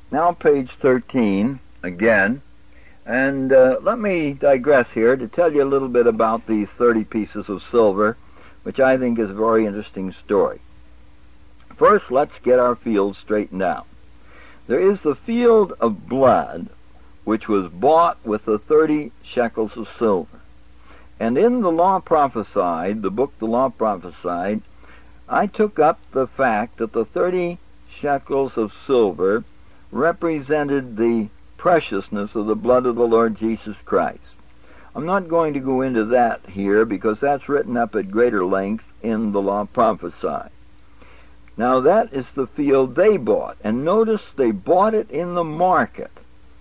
Now page 13 again, and let me digress here to tell you a little bit about these 30 pieces of silver, which I think is a very interesting story. First, let's get our field straightened out. There is the field of blood, which was bought with the 30 shekels of silver. And in the Law Prophesied, the book The Law Prophesied, I took up the fact that the 30 shekels of silver represented the preciousness of the blood of the Lord Jesus Christ. I'm not going to go into that here because that's written up at greater length in the Law Prophesied. Now that is the field they bought, and notice they bought it in the market,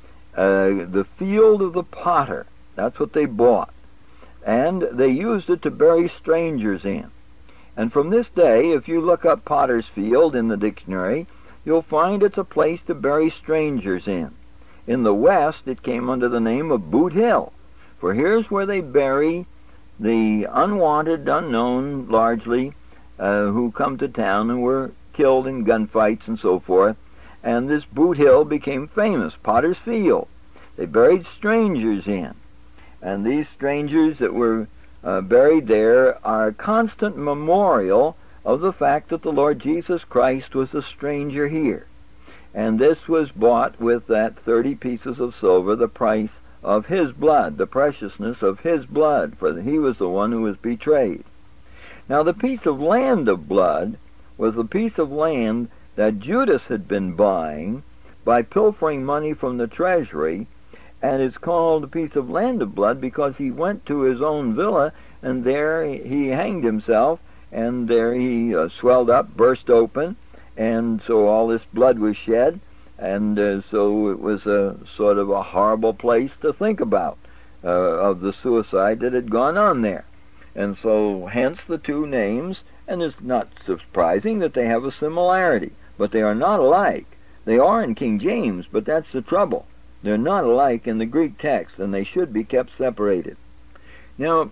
the field of the potter. That's what they bought, and they used it to bury strangers in. And from this day, if you look up potter's field in the dictionary, you'll find it's a place to bury strangers in. In the West, it came under the name of Boot Hill, for here's where they bury the unwanted, unknown, largely, who come to town and were killed in gunfights and so forth. And this Boot Hill became famous, Potter's Field. They buried strangers in. And these strangers that were buried there are a constant memorial of the fact that the Lord Jesus Christ was a stranger here. And this was bought with that 30 pieces of silver, the price of his blood, the preciousness of his blood, for he was the one who was betrayed. Now the piece of land of blood was the piece of land that Judas had been buying by pilfering money from the treasury, and it's called a piece of land of blood because he went to his own villa, and there he hanged himself, and there he swelled up, burst open, and so all this blood was shed, and so it was a sort of a horrible place to think about of the suicide that had gone on there. And so hence the two names, and it's not surprising that they have a similarity, but they are not alike. They are in King James, but that's the trouble. They're not alike in the Greek text, and they should be kept separated. Now,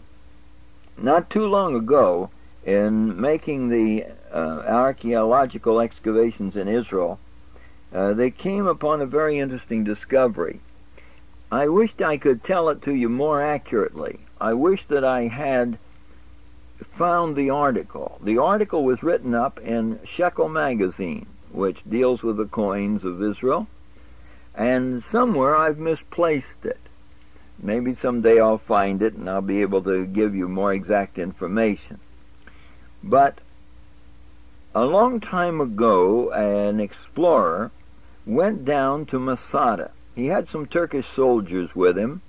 not too long ago, in making the archaeological excavations in Israel, they came upon a very interesting discovery. I wished I could tell it to you more accurately. I wish that I had found the article. The article was written up in Shekel Magazine, which deals with the coins of Israel, and somewhere I've misplaced it. Maybe someday I'll find it and I'll be able to give you more exact information. But a long time ago, an explorer went down to Masada. He had some Turkish soldiers with him,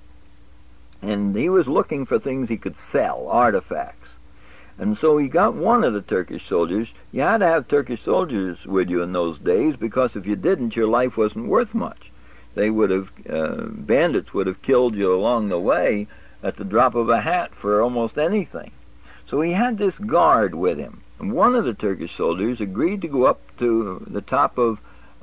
and he was looking for things he could sell, artifacts. And so he got one of the Turkish soldiers. You had to have Turkish soldiers with you in those days, because if you didn't, your life wasn't worth much. They would have, bandits would have killed you along the way at the drop of a hat for almost anything. So he had this guard with him. And one of the Turkish soldiers agreed to go up to the top of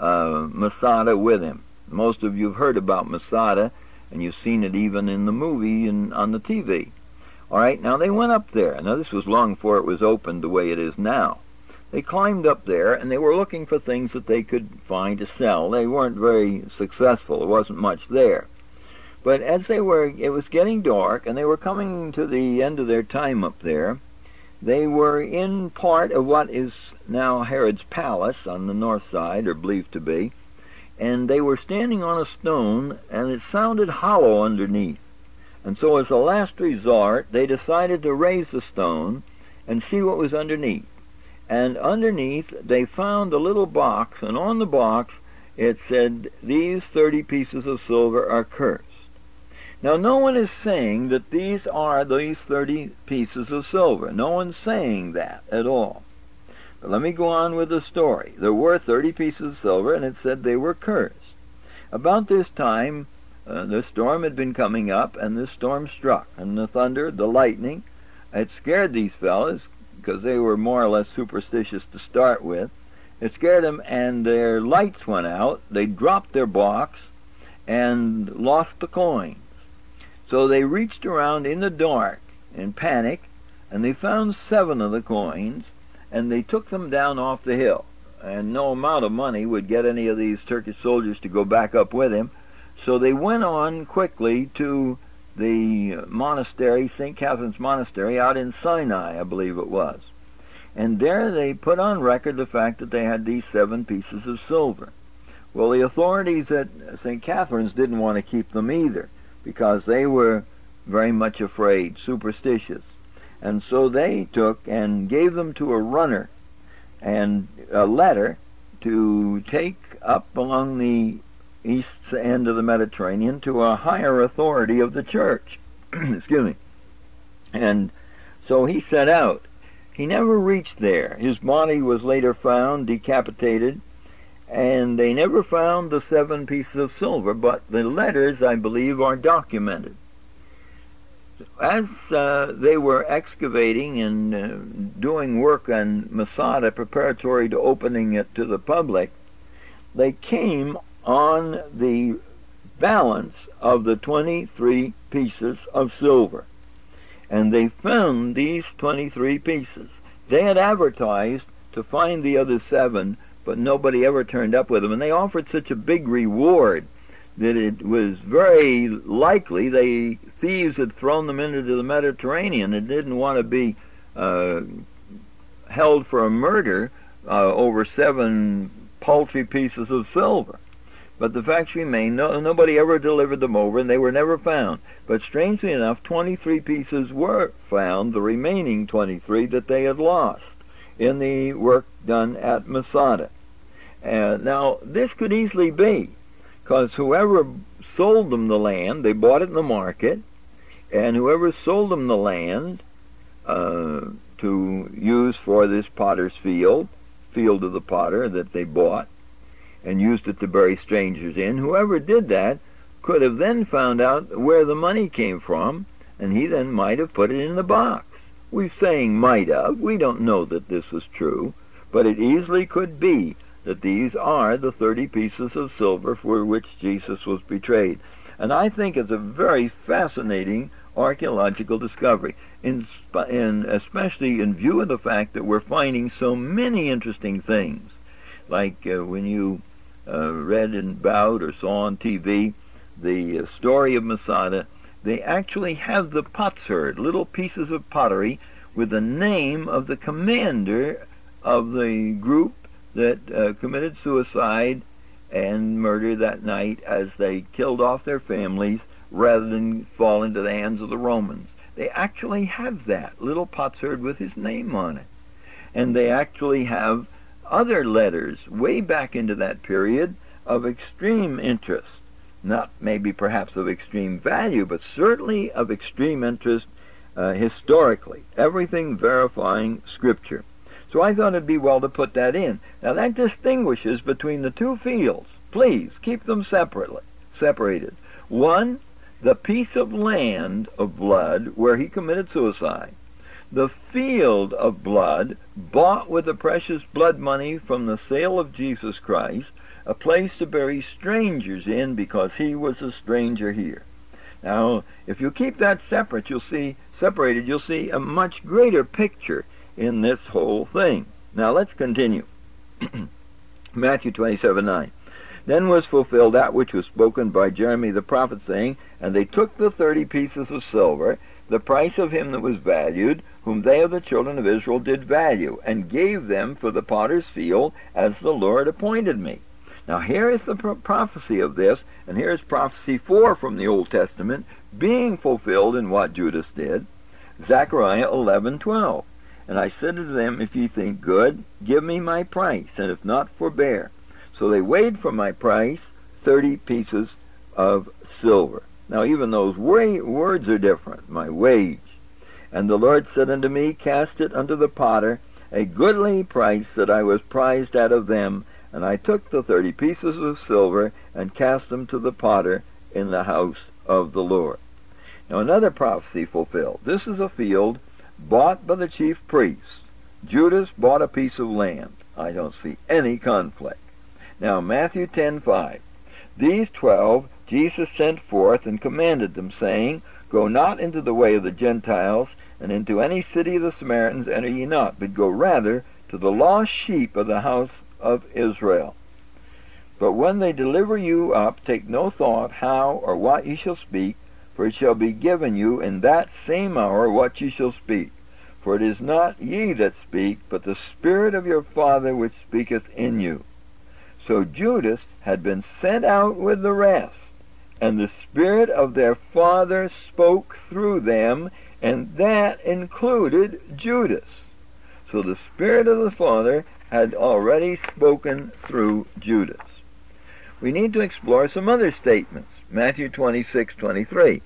Masada with him. Most of you have heard about Masada, and you've seen it even in the movie and on the TV. All right, now they went up there. Now this was long before it was opened the way it is now. They climbed up there, and they were looking for things that they could find to sell. They weren't very successful. There wasn't much there. But as they were, it was getting dark, and they were coming to the end of their time up there. They were in part of what is now Herod's palace on the north side, or believed to be, and they were standing on a stone, and it sounded hollow underneath. And so as a last resort, they decided to raise the stone and see what was underneath. And underneath, they found a little box, and on the box it said, "These 30 pieces of silver are cursed." Now, no one is saying that these are these 30 pieces of silver. No one's saying that at all. But let me go on with the story. There were 30 pieces of silver, and it said they were cursed. About this time, the storm had been coming up, and the storm struck. And the thunder, the lightning, it scared these fellas, because they were more or less superstitious to start with. It scared them, and their lights went out. They dropped their box and lost the coins. So they reached around in the dark in panic, and they found 7 of the coins, and they took them down off the hill. and no amount of money would get any of these Turkish soldiers to go back up with him. So they went on quickly to the monastery, St. Catherine's Monastery, out in Sinai, I believe it was. And there they put on record the fact that they had these 7 pieces of silver. Well, the authorities at St. Catherine's didn't want to keep them either, because they were very much afraid, superstitious. And so they took and gave them to a runner and a letter to take up along the east end of the Mediterranean to a higher authority of the church. Excuse me. And so he set out. He never reached there. His body was later found, decapitated, and they never found the 7 pieces of silver, but the letters, I believe, are documented. As they were excavating and doing work on Masada preparatory to opening it to the public, they came on the balance of the 23 pieces of silver. And they found these 23 pieces. They had advertised to find the other 7, but nobody ever turned up with them. And they offered such a big reward that it was very likely thieves had thrown them into the Mediterranean and didn't want to be held for a murder over 7 paltry pieces of silver. But the facts remain, nobody ever delivered them over, and they were never found. But strangely enough, 23 pieces were found, the remaining 23 that they had lost in the work done at Masada. Now, this could easily be, because whoever sold them the land, they bought it in the market, and whoever sold them the land to use for this potter's field of the potter that they bought, and used it to bury strangers in, whoever did that could have then found out where the money came from, and he then might have put it in the box. We're saying might have. We don't know that this is true, but it easily could be that these are the 30 pieces of silver for which Jesus was betrayed. And I think it's a very fascinating archaeological discovery, especially in view of the fact that we're finding so many interesting things. Like when you read about or saw on TV the story of Masada, they actually have the potsherd, little pieces of pottery with the name of the commander of the group that committed suicide and murder that night as they killed off their families rather than fall into the hands of the Romans. They actually have that little potsherd with his name on it. And they actually have other letters way back into that period of extreme interest. Not maybe perhaps of extreme value, but certainly of extreme interest historically. Everything verifying Scripture. So I thought it'd be well to put that in. Now that distinguishes between the 2 fields. Please keep them separated. One, the piece of land of blood where he committed suicide. The field of blood bought with the precious blood money from the sale of Jesus Christ, a place to bury strangers in because he was a stranger here. Now, if you keep that separated, you'll see a much greater picture in this whole thing. Now, let's continue. Matthew 27:9. Then was fulfilled that which was spoken by Jeremy the prophet, saying, And they took the 30 pieces of silver, the price of him that was valued, whom they of the children of Israel did value, and gave them for the potter's field, as the Lord appointed me. Now here is the prophecy of this, and here is prophecy 4 from the Old Testament, being fulfilled in what Judas did. Zechariah 11:12. And I said to them, If ye think good, give me my price, and if not, forbear. So they weighed for my price 30 pieces of silver. Now even those words are different, my wage. And the Lord said unto me, Cast it unto the potter, a goodly price that I was prized out of them. And I took the 30 pieces of silver, and cast them to the potter in the house of the Lord. Now another prophecy fulfilled. This is a field bought by the chief priests. Judas bought a piece of land. I don't see any conflict. Now Matthew 10:5. These 12 Jesus sent forth and commanded them, saying, Go not into the way of the Gentiles, and into any city of the Samaritans enter ye not, but go rather to the lost sheep of the house of Israel. But when they deliver you up, take no thought how or what ye shall speak, for it shall be given you in that same hour what ye shall speak. For it is not ye that speak, but the Spirit of your Father which speaketh in you. So Judas had been sent out with the rest, and the Spirit of their Father spoke through them, and that included Judas. So the Spirit of the Father had already spoken through Judas. We need to explore some other statements. Matthew 26:23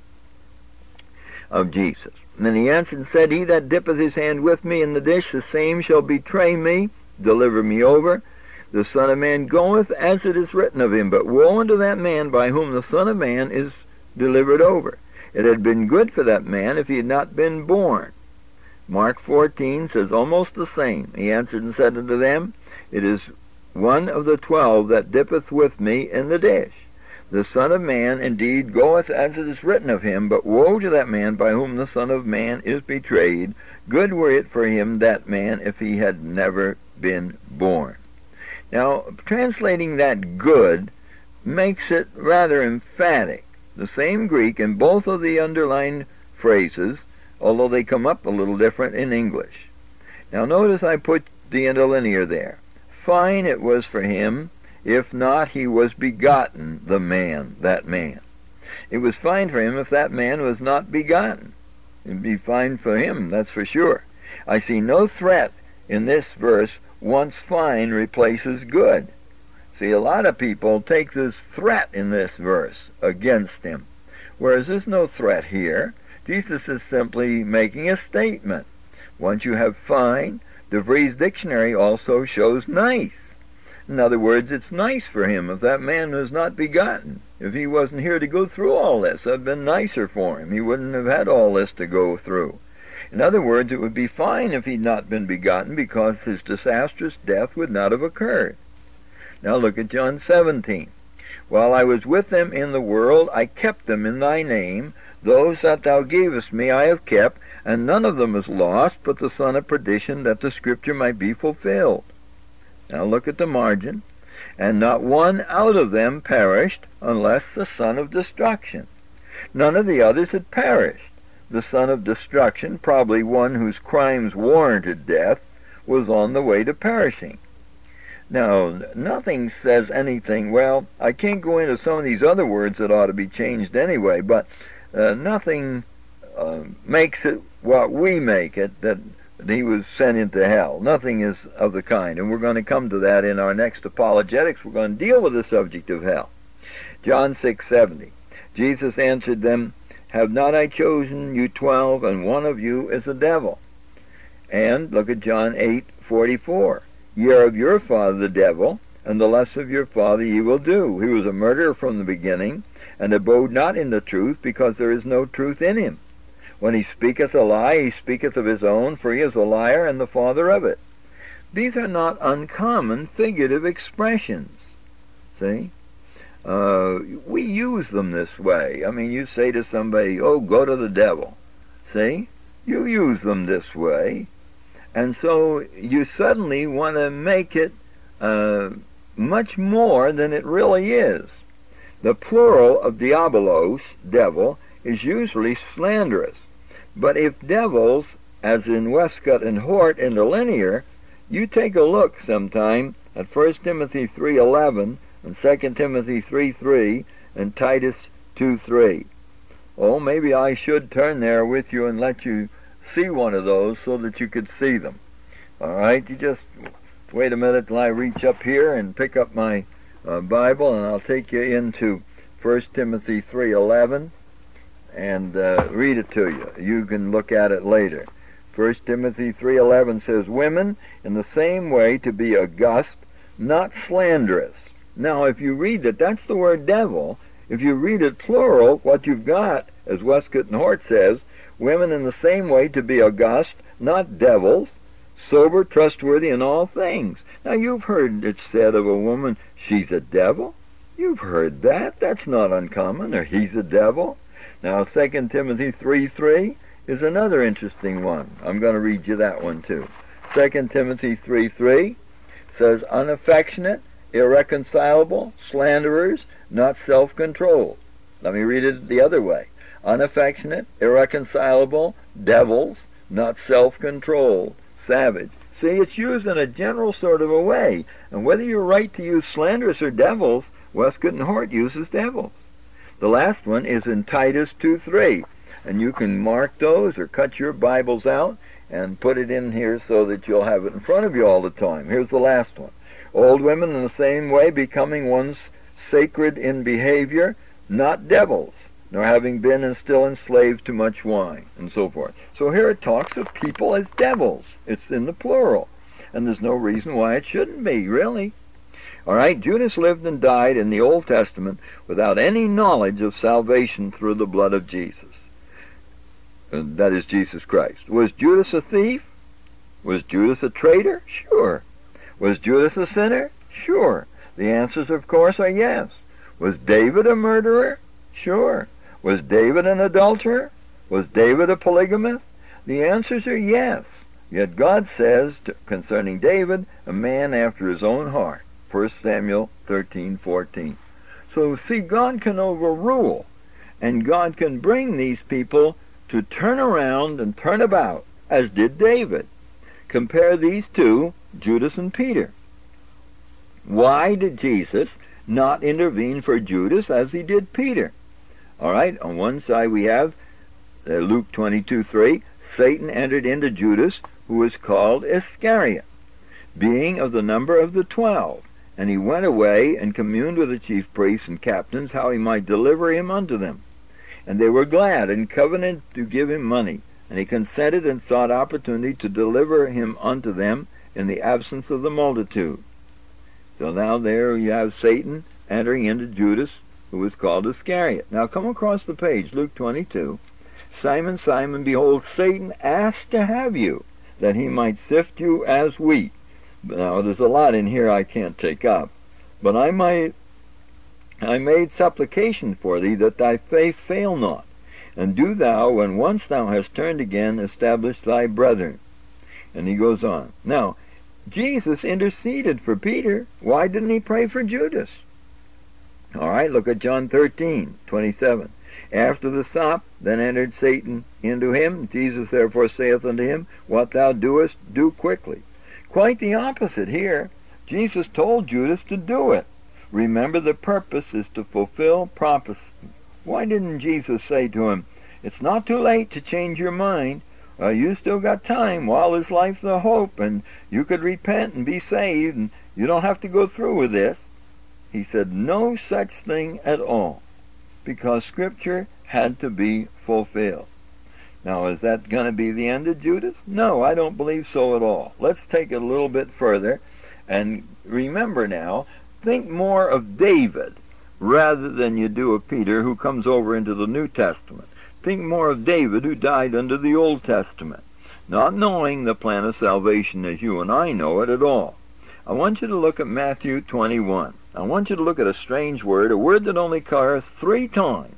of Jesus. And then he answered and said, He that dippeth his hand with me in the dish, the same shall betray me, deliver me over. The Son of Man goeth as it is written of him, but woe unto that man by whom the Son of Man is delivered over. It had been good for that man if he had not been born. Mark 14 says almost the same. He answered and said unto them, It is one of the 12 that dippeth with me in the dish. The Son of Man indeed goeth as it is written of him, but woe to that man by whom the Son of Man is betrayed. Good were it for him, that man, if he had never been born. Now, translating that good makes it rather emphatic. The same Greek in both of the underlined phrases, although they come up a little different in English. Now notice I put the interlinear there. Fine it was for him, if not he was begotten, the man, that man. It was fine for him if that man was not begotten. It would be fine for him, that's for sure. I see no threat in this verse once fine replaces good. See, a lot of people take this threat in this verse against him, whereas there's no threat here. Jesus is simply making a statement. Once you have fine, the Vries Dictionary also shows nice. In other words, it's nice for him if that man was not begotten. If he wasn't here to go through all this, it would have been nicer for him. He wouldn't have had all this to go through. In other words, it would be fine if he'd not been begotten, because his disastrous death would not have occurred. Now look at John 17. While I was with them in the world, I kept them in thy name. Those that thou gavest me I have kept, and none of them is lost, but the son of perdition, that the scripture might be fulfilled. Now look at the margin. And not one out of them perished, unless the son of destruction. None of the others had perished. The son of destruction, probably one whose crimes warranted death, was on the way to perishing. Now, nothing says anything. Well, I can't go into some of these other words that ought to be changed anyway, but nothing makes it what we make it, that he was sent into hell. Nothing is of the kind, and we're going to come to that in our next apologetics. We're going to deal with the subject of hell. John 6:70. Jesus answered them, Have not I chosen you 12, and one of you is a devil? And look at John 8:44. Ye are of your father the devil, and the lusts of your father ye will do. He was a murderer from the beginning, and abode not in the truth, because there is no truth in him. When he speaketh a lie, he speaketh of his own, for he is a liar and the father of it. These are not uncommon figurative expressions. See? We use them this way. I mean, you say to somebody, oh, go to the devil. See? You use them this way. And so you suddenly want to make it much more than it really is. The plural of diabolos, devil, is usually slanderous. But if devils, as in Westcott and Hort in the linear, you take a look sometime at 1 Timothy 3:11 and 2 Timothy 3:3 and Titus 2:3. Oh, maybe I should turn there with you and let you see one of those so that you could see them. All right, you just wait a minute till I reach up here and pick up my Bible, and I'll take you into 1 Timothy 3:11 and read it to you. You can look at it later. 1 Timothy 3:11 says, Women, in the same way to be august, not slanderous. Now, if you read it, that's the word devil. If you read it plural, what you've got, as Westcott and Hort says, women in the same way to be august, not devils, sober, trustworthy in all things. Now, you've heard it said of a woman, she's a devil. You've heard that. That's not uncommon, or he's a devil. Now, 2 Timothy 3:3 is another interesting one. I'm going to read you that one too. 2 Timothy 3:3 says unaffectionate, irreconcilable, slanderers, not self-controlled. Let me read it the other way. Unaffectionate, irreconcilable, devils, not self-controlled, savage. See, it's used in a general sort of a way. And whether you're right to use slanderous or devils, Westcott and Hort uses devils. The last one is in Titus 2:3. And you can mark those or cut your Bibles out and put it in here so that you'll have it in front of you all the time. Here's the last one. Old women in the same way, becoming ones sacred in behavior, not devils, nor having been and still enslaved to much wine, and so forth. So here it talks of people as devils. It's in the plural. And there's no reason why it shouldn't be, really. All right, Judas lived and died in the Old Testament without any knowledge of salvation through the blood of Jesus. That is Jesus Christ. Was Judas a thief? Was Judas a traitor? Sure. Was Judas a sinner? Sure. The answers, of course, are yes. Was David a murderer? Sure. Was David an adulterer? Was David a polygamist? The answers are yes. Yet God says concerning David, a man after his own heart. 1 Samuel 13:14. So see, God can overrule, and God can bring these people to turn around and turn about, as did David. Compare these two, Judas and Peter. Why did Jesus not intervene for Judas as he did Peter? All right, on one side we have Luke 22:3, Satan entered into Judas, who was called Iscariot, being of the number of the 12. And he went away and communed with the chief priests and captains how he might deliver him unto them. And they were glad and covenanted to give him money. And he consented and sought opportunity to deliver him unto them in the absence of the multitude. So now there you have Satan entering into Judas, who was called Iscariot. Now come across the page, Luke 22. Simon, Simon, behold, Satan asked to have you, that he might sift you as wheat. Now there's a lot in here I can't take up. But I made supplication for thee, that thy faith fail not. And do thou, when once thou hast turned again, establish thy brethren. And he goes on. Now, Jesus interceded for Peter. Why didn't he pray for Judas? All right, look at John 13:27. After the sop, then entered Satan into him. Jesus therefore saith unto him, What thou doest, do quickly. Quite the opposite here. Jesus told Judas to do it. Remember, the purpose is to fulfill prophecy. Why didn't Jesus say to him, it's not too late to change your mind. You still got time. While there's life, the hope, and you could repent and be saved, and you don't have to go through with this. He said no such thing at all, because Scripture had to be fulfilled. Now, is that going to be the end of Judas? No, I don't believe so at all. Let's take it a little bit further, and remember now, think more of David rather than you do of Peter, who comes over into the New Testament. Think more of David, who died under the Old Testament, not knowing the plan of salvation as you and I know it at all. I want you to look at Matthew 21. I want you to look at a strange word, a word that only occurs 3 times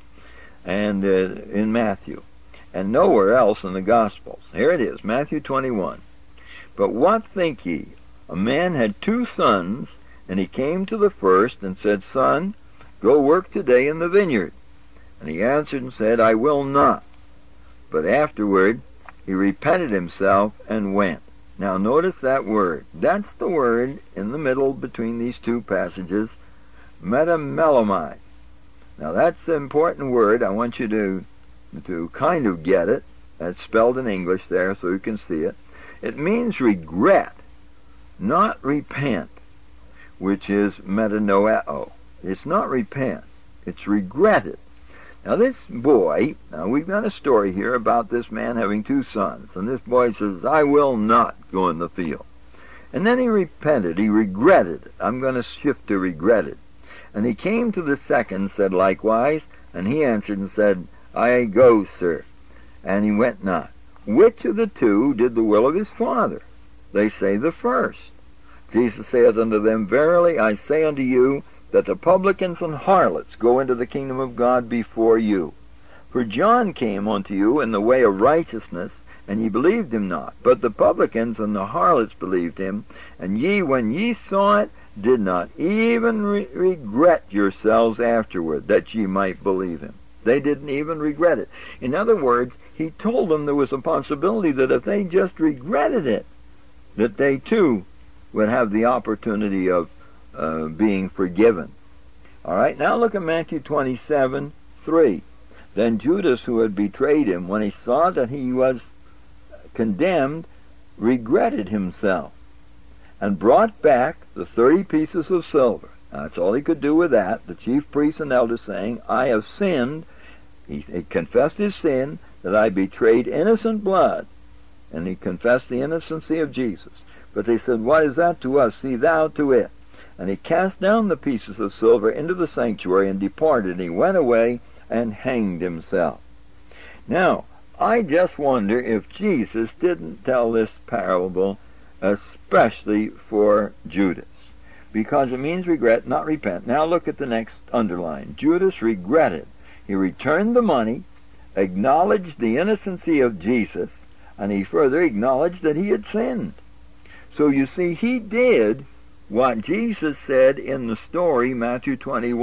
and in Matthew, and nowhere else in the Gospels. Here it is, Matthew 21. But what think ye? A man had 2 sons, and he came to the first and said, Son, go work today in the vineyard. And he answered and said, I will not. But afterward he repented himself and went. Now notice that word. That's the word in the middle between these 2 passages, metamelomai. Now that's the important word. I want you to kind of get it. That's spelled in English there so you can see it. It means regret, not repent, which is metanoeo. It's not repent. It's regretted. Now this boy, now we've got a story here about this man having 2 sons. And this boy says, I will not go in the field. And then he repented. He regretted. I'm going to shift to regretted. And he came to the second and said likewise. And he answered and said, I go, sir. And he went not. Which of the 2 did the will of his father? They say the first. Jesus saith unto them, Verily I say unto you, that the publicans and harlots go into the kingdom of God before you. For John came unto you in the way of righteousness, and ye believed him not. But the publicans and the harlots believed him, and ye, when ye saw it, did not even regret yourselves afterward, that ye might believe him. They didn't even regret it. In other words, he told them there was a possibility that if they just regretted it, that they too would have the opportunity of being forgiven. All right, now look at Matthew 27:3. Then Judas, who had betrayed him, when he saw that he was condemned, regretted himself, and brought back the 30 pieces of silver. Now, that's all he could do with that. The chief priests and elders saying, I have sinned. He confessed his sin, that I betrayed innocent blood. And he confessed the innocency of Jesus. But they said, what is that to us? See thou to it. And he cast down the pieces of silver into the sanctuary and departed. And he went away and hanged himself. Now, I just wonder if Jesus didn't tell this parable especially for Judas, because it means regret, not repent. Now look at the next underline. Judas regretted. He returned the money, acknowledged the innocency of Jesus, and he further acknowledged that he had sinned. So you see, he did what Jesus said in the story, Matthew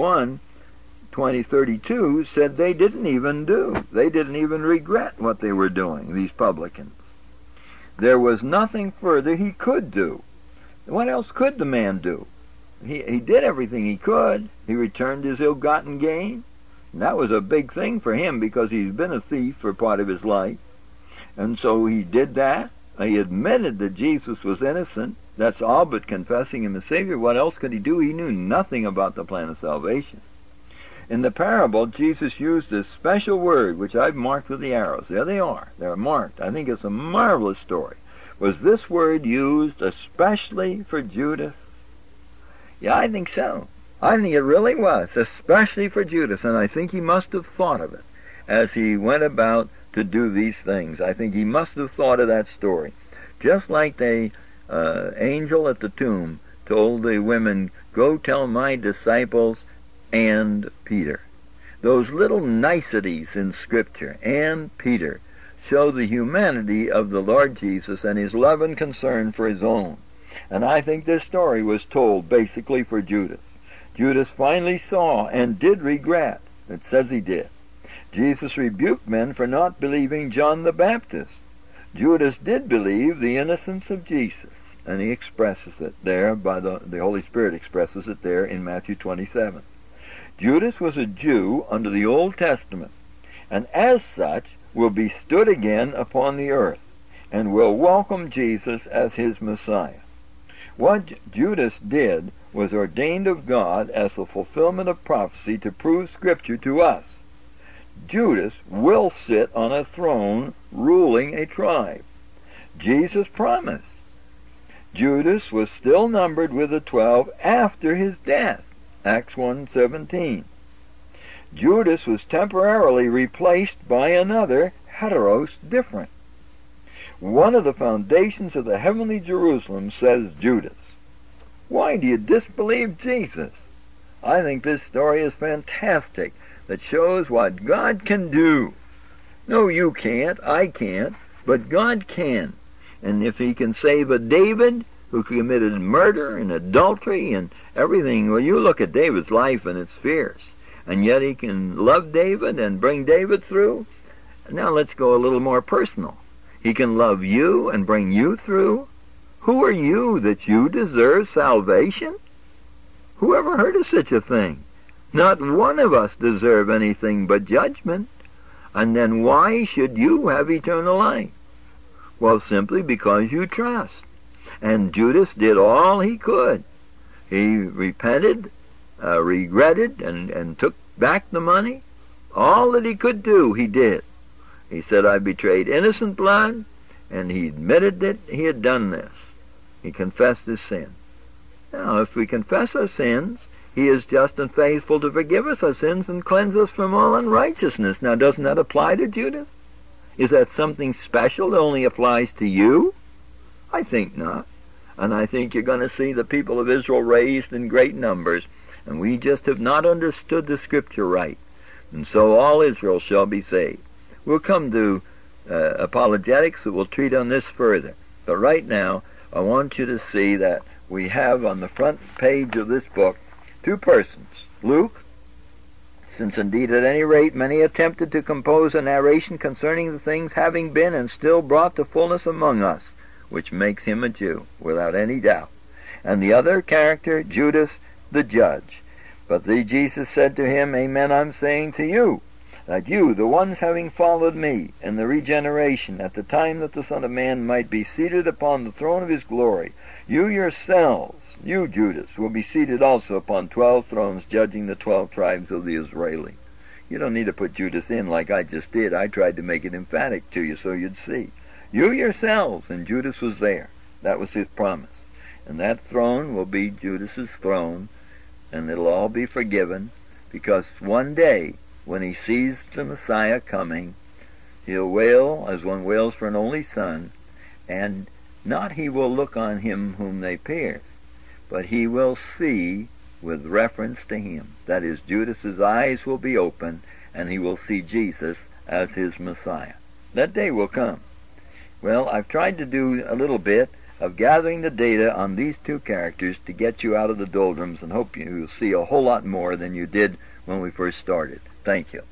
21:32, said they didn't even do. They didn't even regret what they were doing, these publicans. There was nothing further he could do. What else could the man do? He did everything he could. He returned his ill-gotten gain. And that was a big thing for him, because he's been a thief for part of his life. And so he did that. He admitted that Jesus was innocent. That's all but confessing him as Savior. What else could he do? He knew nothing about the plan of salvation. In the parable, Jesus used this special word, which I've marked with the arrows. There they are. They're marked. I think it's a marvelous story. Was this word used especially for Judas? Yeah, I think so. I think it really was, especially for Judas. And I think he must have thought of it as he went about to do these things. I think he must have thought of that story. Just like the angel at the tomb told the women, go tell my disciples and Peter. Those little niceties in Scripture, and Peter, show the humanity of the Lord Jesus and his love and concern for his own. And I think this story was told basically for Judas. Judas finally saw and did regret. It says he did. Jesus rebuked men for not believing John the Baptist. Judas did believe the innocence of Jesus, and he expresses it there by the Holy Spirit expresses it there in Matthew 27. Judas was a Jew under the Old Testament, and as such will be stood again upon the earth, and will welcome Jesus as his Messiah. What Judas did was ordained of God as the fulfillment of prophecy to prove Scripture to us. Judas will sit on a throne ruling a tribe. Jesus promised. Judas was still numbered with the 12 after his death. Acts 1:17. Judas was temporarily replaced by another, heteros, different. One of the foundations of the heavenly Jerusalem, says Judas. Why do you disbelieve Jesus? I think this story is fantastic, that shows what God can do. No, you can't, I can't, but God can. And if he can save a David who committed murder and adultery and everything, well, you look at David's life and it's fierce. And yet he can love David and bring David through. Now let's go a little more personal. He can love you and bring you through. Who are you that you deserve salvation? Who ever heard of such a thing? Not one of us deserve anything but judgment. And then why should you have eternal life? Well, simply because you trust. And Judas did all he could. He repented, regretted, and took back the money. All that he could do, he did. He said, I betrayed innocent blood, and he admitted that he had done this. He confessed his sin. Now, if we confess our sins, he is just and faithful to forgive us our sins and cleanse us from all unrighteousness. Now, doesn't that apply to Judas? Is that something special that only applies to you? I think not. And I think you're going to see the people of Israel raised in great numbers. And we just have not understood the Scripture right. And so all Israel shall be saved. We'll come to apologetics that will treat on this further. But right now, I want you to see that we have on the front page of this book two persons. Luke, since indeed at any rate many attempted to compose a narration concerning the things having been and still brought to fullness among us, which makes him a Jew, without any doubt. And the other character, Judas the judge. But Jesus said to him, Amen, I'm saying to you, that you, the ones having followed me in the regeneration, at the time that the Son of Man might be seated upon the throne of his glory, you yourselves, you, Judas, will be seated also upon 12 thrones, judging the 12 tribes of the Israeli. You don't need to put Judas in like I just did. I tried to make it emphatic to you so you'd see. You yourselves, and Judas was there. That was his promise. And that throne will be Judas's throne, and it'll all be forgiven, because one day, when he sees the Messiah coming, he'll wail as one wails for an only son, and not he will look on him whom they pierced, but he will see with reference to him. That is, Judas's eyes will be open, and he will see Jesus as his Messiah. That day will come. Well, I've tried to do a little bit of gathering the data on these two characters to get you out of the doldrums, and hope you'll see a whole lot more than you did when we first started. Thank you.